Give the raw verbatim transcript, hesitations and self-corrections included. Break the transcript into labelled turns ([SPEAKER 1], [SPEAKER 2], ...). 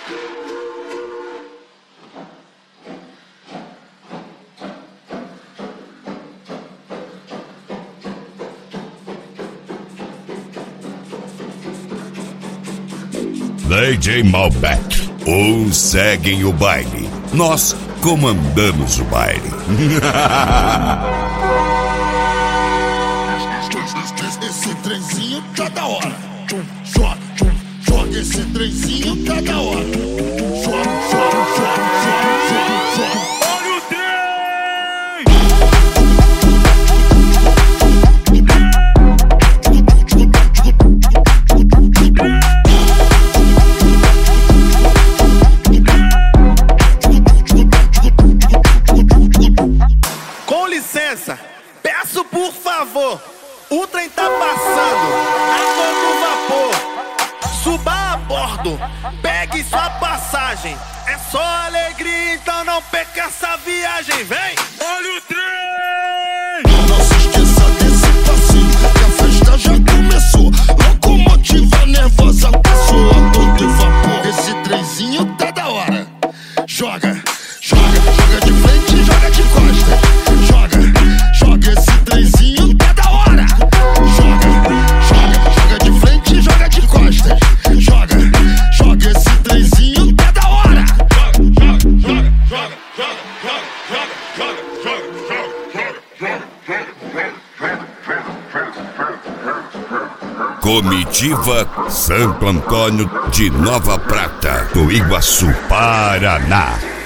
[SPEAKER 1] D J Malbec, uns seguem o baile, nós comandamos o baile.
[SPEAKER 2] Esse trenzinho tá da hora. Joga, joga esse trenzinho tá da hora. Joga, joga, joga, joga, joga, joga. Olha o trem!
[SPEAKER 3] Com licença, peço por favor. O trem tá passando a todo vapor. Suba a bordo, pegue sua passagem. É só alegria, então não perca essa viagem. Vem! Olha o trem!
[SPEAKER 2] Não se esqueça desse passinho, que a festa já começou. Locomotiva nervosa passou a todo vapor. Esse trenzinho tá da hora. Joga, joga, joga de frente, joga de costas. Joga, joga esse trenzinho tá da hora. Joga, joga, joga de frente, joga de costas. Joga, joga esse trenzinho tá da hora. Joga, joga, joga, joga, joga, joga, joga.
[SPEAKER 1] Comitiva Santo Antônio de Nova Prata, do Iguaçu, Paraná.